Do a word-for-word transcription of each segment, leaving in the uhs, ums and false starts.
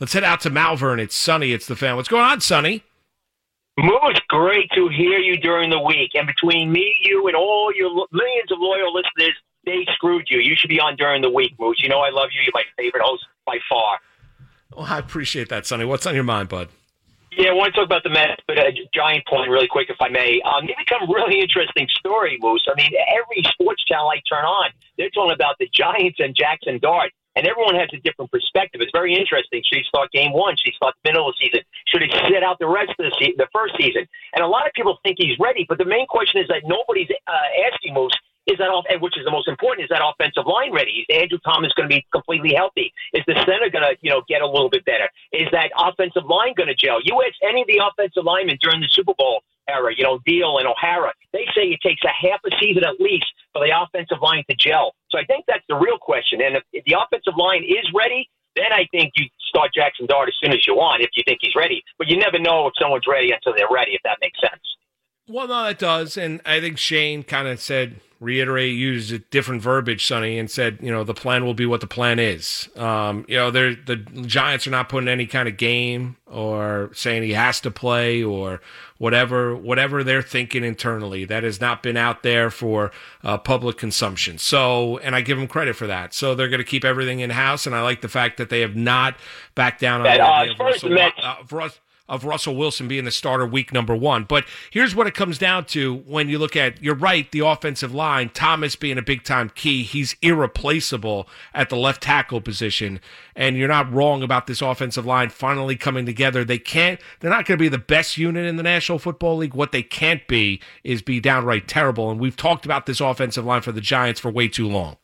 Let's head out to Malvern. It's Sonny. It's the fan. What's going on, Sonny? Moose, great to hear you during the week. And between me, you, and all your lo- millions of loyal listeners, they screwed you. You should be on during the week, Moose. You know I love you. You're my favorite host by far. Well, I appreciate that, Sonny. What's on your mind, bud? Yeah, I want to talk about the Mets, but a giant point really quick, if I may. Um, they become a really interesting story, Moose. I mean, every sports channel I turn on, they're talking about the Giants and Jackson Dart, and everyone has a different perspective. It's very interesting. Should he start game one? Should he start the middle of the season? Should he sit out the rest of the, se- the first season? And a lot of people think he's ready, but the main question is that nobody's uh, asking Moose, is that off, which is the most important, is that offensive line ready? Is Andrew Thomas going to be completely healthy? Is the center going to, you know, get a little bit better? Is that offensive line going to gel? You ask any of the offensive linemen during the Super Bowl era, you know, Deal and O'Hara, they say it takes a half a season at least for the offensive line to gel. So I think that's the real question. And if, if the offensive line is ready, then I think you start Jackson Dart as soon as you want if you think he's ready. But you never know if someone's ready until they're ready, if that makes sense. Well, no, it does. And I think Shane kind of said, reiterate, used a different verbiage, Sonny, and said, you know, the plan will be what the plan is. Um, you know, the Giants are not putting any kind of game or saying he has to play or whatever, whatever they're thinking internally. That has not been out there for uh, public consumption. So, and I give them credit for that. So they're going to keep everything in-house, and I like the fact that they have not backed down on that, the uh, idea of Russell, uh, Russ, of Russell Wilson being the starter week number one. But here's what it comes down to when you look at, you're right, the offensive line, Thomas being a big-time key, he's irreplaceable at the left tackle position, and you're not wrong about this offensive line finally coming together. They can't, they're not going to be the best unit in the National Football League. What they can't be is be downright terrible, and we've talked about this offensive line for the Giants for way too long.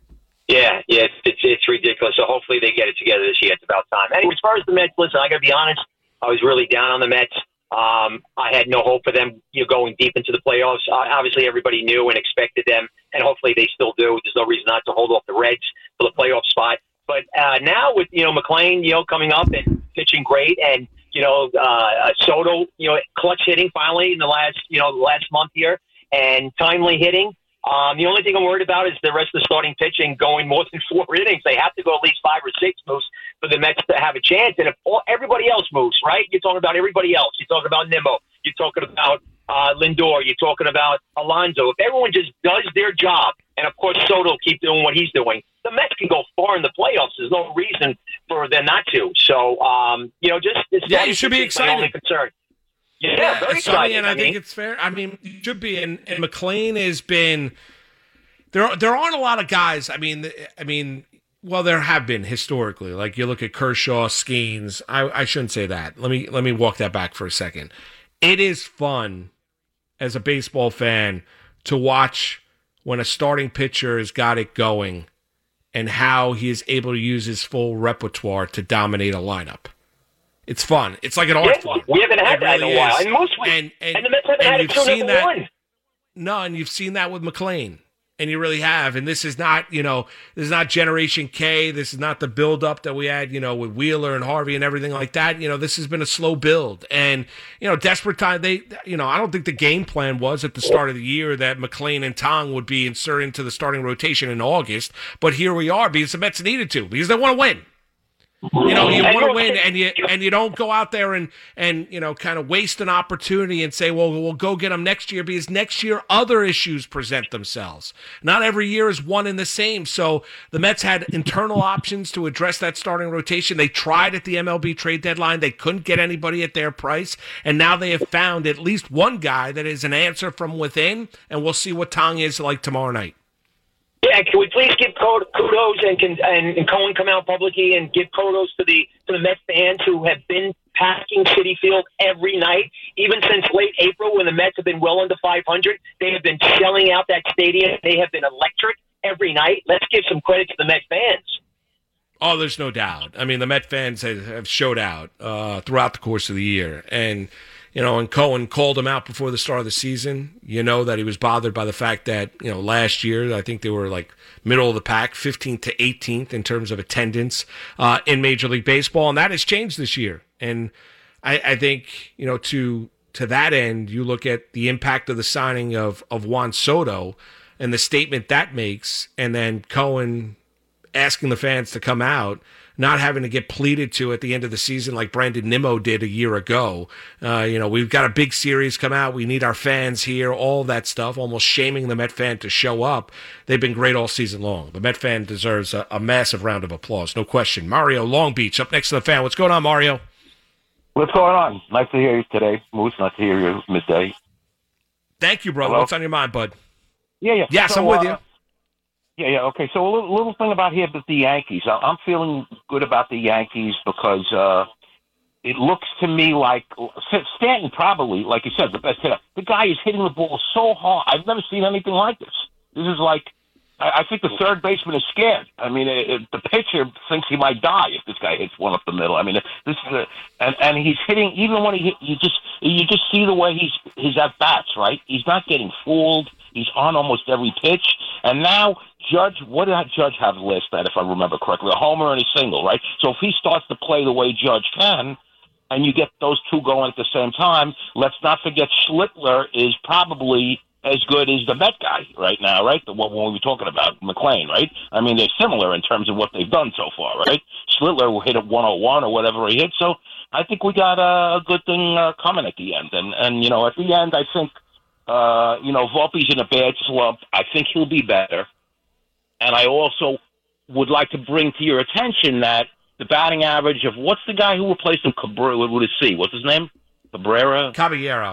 Yeah, yeah, it's, it's, it's ridiculous. So hopefully they get it together this year. It's about time. Anyway, as far as the Mets, listen, I got to be honest, I was really down on the Mets. Um, I had no hope for them, you know, going deep into the playoffs. Uh, obviously, everybody knew and expected them, and hopefully they still do. There's no reason not to hold off the Reds for the playoff spot. But uh, now with, you know, McClain, you know, coming up and pitching great, and, you know, uh, Soto, you know, clutch hitting finally in the last, you know, last month here, and timely hitting. Um, the only thing I'm worried about is the rest of the starting pitching going more than four innings. They have to go at least five or six moves for the Mets to have a chance. And if all, everybody else moves, right? You're talking about everybody else. You're talking about Nimmo. You're talking about uh, Lindor. You're talking about Alonso. If everyone just does their job, and of course Soto will keep doing what he's doing, the Mets can go far in the playoffs. There's no reason for them not to. So, um, you know, just this yeah, you should be excited. My only concern. Yeah, yeah, very excited. And I, I mean, think it's fair. I mean, you should be. And, and McClain has been. There, there aren't a lot of guys. I mean, I mean, well, there have been historically. Like you look at Kershaw, Skeens. I, I shouldn't say that. Let me let me walk that back for a second. It is fun as a baseball fan to watch when a starting pitcher has got it going, and how he is able to use his full repertoire to dominate a lineup. It's fun. It's like an art yeah, form. We haven't had it that really in a while, is. and most and, and, and the Mets haven't and had it you've till seen number that, one. No, and you've seen that with McClain. And you really have. And this is not, you know, this is not Generation K. This is not the build-up that we had, you know, with Wheeler and Harvey and everything like that. You know, this has been a slow build. And, you know, desperate time, they, you know, I don't think the game plan was at the start of the year that McClain and Tong would be inserted into the starting rotation in August. But here we are because the Mets needed to, because they want to win. You know, you want to win, and you and you don't go out there and, and you know, kind of waste an opportunity and say, well, we'll go get them next year, because next year other issues present themselves. Not every year is one and the same. So the Mets had internal options to address that starting rotation. They tried at the M L B trade deadline. They couldn't get anybody at their price, and now they have found at least one guy that is an answer from within, and we'll see what Tong is like tomorrow night. Yeah, can we please give kudos and can and, and Cohen come out publicly and give kudos to the to the Mets fans who have been packing Citi Field every night, even since late April when the Mets have been well under five hundred. They have been selling out that stadium. They have been electric every night. Let's give some credit to the Mets fans. Oh, there's no doubt. I mean, the Met fans have, have showed out uh, throughout the course of the year, and. You know, and Cohen called him out before the start of the season. You know that he was bothered by the fact that, you know, last year, I think they were like middle of the pack, fifteenth to eighteenth in terms of attendance uh, in Major League Baseball. And that has changed this year. And I, I think, you know, to to that end, you look at the impact of the signing of, of Juan Soto and the statement that makes, and then Cohen asking the fans to come out. not having to get pleaded to at the end of the season like Brandon Nimmo did a year ago. Uh, you know, we've got a big series come out. We need our fans here, all that stuff, almost shaming the Met fan to show up. They've been great all season long. The Met fan deserves a, a massive round of applause, no question. Mario Long Beach up next to the fan. What's going on, Mario? What's going on? Nice to hear you today, Moose. Nice to hear you midday. Thank you, brother. Hello? What's on your mind, bud? Yeah, yeah. Yes, so, I'm with uh, you. Yeah, yeah. Okay, so a little, little thing about here with the Yankees. I- I'm feeling good about the Yankees because uh, it looks to me like Stanton probably, like you said, the best hitter. The guy is hitting the ball so hard. I've never seen anything like this. This is like, I, I think the third baseman is scared. I mean, it, it, the pitcher thinks he might die if this guy hits one up the middle. I mean, this is a, and and he's hitting even when he hit, you just you just see the way he's his at bats, right? He's not getting fooled. He's on almost every pitch, and now Judge, what did Judge have last night, if I remember correctly? A homer and a single, right? So if he starts to play the way Judge can, and you get those two going at the same time, let's not forget Schlittler is probably as good as the Met guy right now, right? The one we were talking about, McLean, right? I mean, they're similar in terms of what they've done so far, right? Schlittler will hit at one oh one or whatever he hit, so I think we got a good thing uh, coming at the end. And, and, you know, at the end, I think, uh, you know, Volpe's in a bad slump. I think he'll be better. And I also would like to bring to your attention that the batting average of what's the guy who replaced him, Cabrera, with a C? What's his name? Cabrera? Caballero.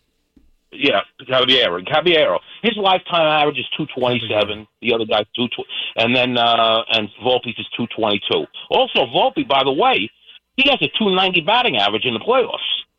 Yeah, Caballero. Caballero. His lifetime average is two twenty-seven. The other guy's two twenty, and then uh, and Volpe's is two twenty-two. Also, Volpe, by the way, he has a two ninety batting average in the playoffs.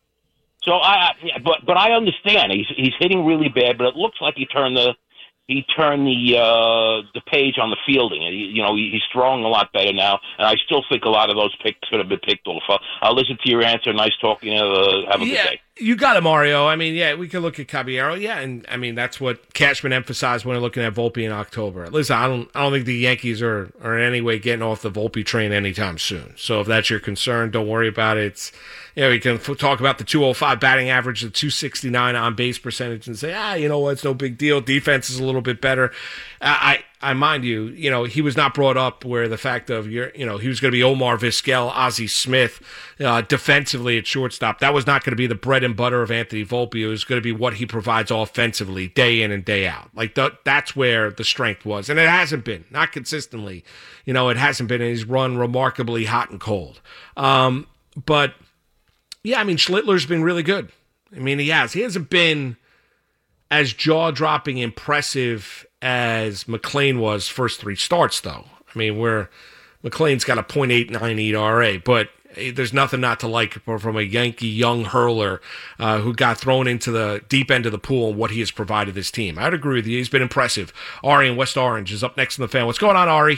So I, yeah, but but I understand he's he's hitting really bad, but it looks like he turned the he turned the uh, the page on the fielding. And he, you know, he, he's throwing a lot better now, and I still think a lot of those picks could have been picked off. I'll, I'll listen to your answer. Nice talking. Uh, have a yeah, good day. You got it, Mario. I mean, yeah, we could look at Caballero. Yeah, and I mean that's what Cashman emphasized when looking at Volpe in October. Listen, I don't, I don't think the Yankees are, are in any way getting off the Volpe train anytime soon. So if that's your concern, don't worry about it. It's, you know, we can f- talk about the two oh five batting average, the two sixty-nine on base percentage, and say, ah, you know what, it's no big deal. Defense is a little bit better. I, I, I mind you, you know, he was not brought up where the fact of your, you know, he was going to be Omar Vizquel, Ozzie Smith, uh, defensively at shortstop. That was not going to be the bread and butter of Anthony Volpe. It was going to be what he provides offensively, day in and day out. Like the, that's where the strength was, and it hasn't been, not consistently. You know, it hasn't been. And he's run remarkably hot and cold. Um, but. Yeah, I mean, Schlittler's been really good. I mean, he has. He hasn't been as jaw-dropping impressive as McLean was first three starts, though. I mean, where McLean's got a point eight nine E R A, but there's nothing not to like from a Yankee young hurler uh, who got thrown into the deep end of the pool and what he has provided this team. I'd agree with you. He's been impressive. Ari in West Orange is up next in the fan. What's going on, Ari?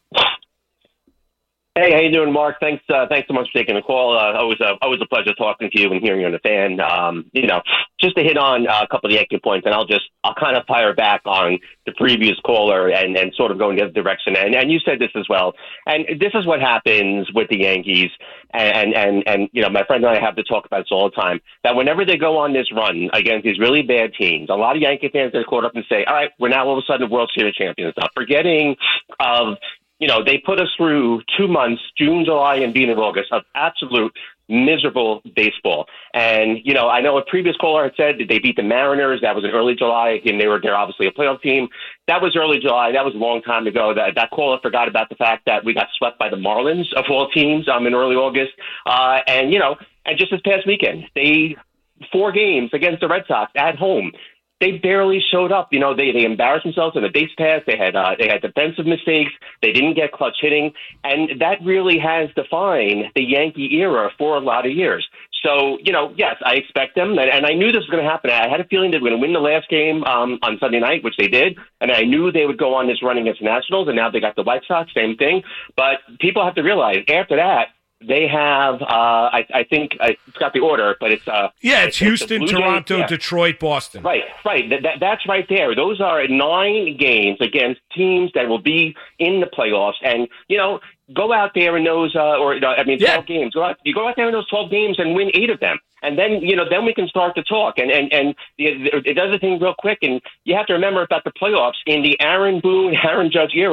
Hey, how you doing, Mark? Thanks, uh, thanks so much for taking the call. Uh, always, uh, always a pleasure talking to you and hearing you on the fan. Um, you know, just to hit on uh, a couple of the Yankee points, and I'll just, I'll kind of fire back on the previous caller and, and sort of go in the other direction. And, and you said this as well. And this is what happens with the Yankees. And, and, and, you know, my friend and I have to talk about this all the time, that whenever they go on this run against these really bad teams, a lot of Yankee fans get caught up and say, all right, we're now all of a sudden World Series champions now, forgetting of, you know, they put us through two months, June, July, and beginning of August, of absolute miserable baseball. And, you know, I know a previous caller had said that they beat the Mariners. That was in early July, and they were they're obviously a playoff team. That was early July. That was a long time ago. That that caller forgot about the fact that we got swept by the Marlins, of all teams, um, in early August. Uh, and, you know, and just this past weekend, they four games against the Red Sox at home. They barely showed up. You know, they, they embarrassed themselves in the base pass. They had uh, they had defensive mistakes. They didn't get clutch hitting, and that really has defined the Yankee era for a lot of years. So, you know, yes, I expect them, and, and I knew this was going to happen. I had a feeling they were going to win the last game um, on Sunday night, which they did, and I knew they would go on this run against the Nationals, and now they got the White Sox, same thing. But people have to realize after that, they have, uh, I, I think, I forgot the order, but it's... Uh, yeah, it's, it's Houston, it's Toronto, yeah. Detroit, Boston. Right, right. That, that, that's right there. Those are nine games against teams that will be in the playoffs. And, you know, go out there in those, uh, or, I mean, twelve yeah. games. Go out, you go out there in those twelve games and win eight of them. And then, you know, then we can start to talk. And, and, and it does a thing real quick. And you have to remember about the playoffs in the Aaron Boone, Aaron Judge era.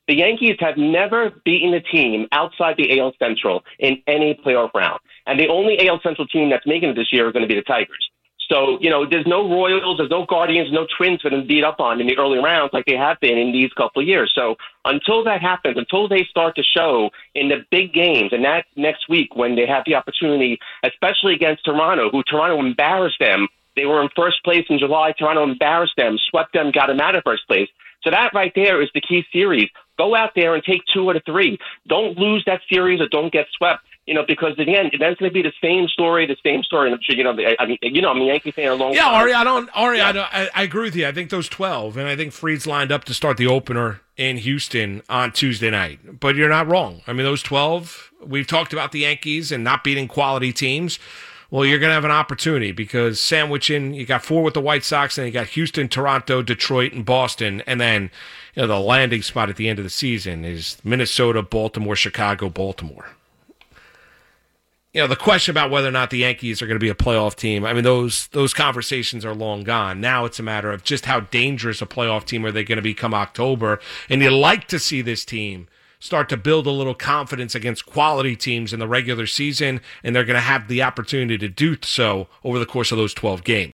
The Yankees have never beaten a team outside the A L Central in any playoff round. And the only A L Central team that's making it this year are going to be the Tigers. So, you know, there's no Royals, there's no Guardians, no Twins for them to beat up on in the early rounds like they have been in these couple of years. So until that happens, until they start to show in the big games, and that's next week when they have the opportunity, especially against Toronto, who Toronto embarrassed them. They were in first place in July. Toronto embarrassed them, swept them, got them out of first place. So that right there is the key series. Go out there and take two out of three. Don't lose that series or don't get swept. You know, because again, that's going to be the same story, the same story. And I'm sure, you know, I mean, you know, I'm a Yankee fan a long yeah, time. Ari, I don't, Ari, yeah. I, don't, I, I agree with you. I think those twelve, and I think Fried's lined up to start the opener in Houston on Tuesday night. But you're not wrong. I mean, those twelve, we've talked about the Yankees and not beating quality teams. Well, you're going to have an opportunity because sandwiching, you got four with the White Sox, and you got Houston, Toronto, Detroit, and Boston. And then, you know, the landing spot at the end of the season is Minnesota, Baltimore, Chicago, Baltimore. You know, the question about whether or not the Yankees are going to be a playoff team, I mean, those those conversations are long gone. Now it's a matter of just how dangerous a playoff team are they going to be come October. And you like to see this team start to build a little confidence against quality teams in the regular season, and they're going to have the opportunity to do so over the course of those twelve games.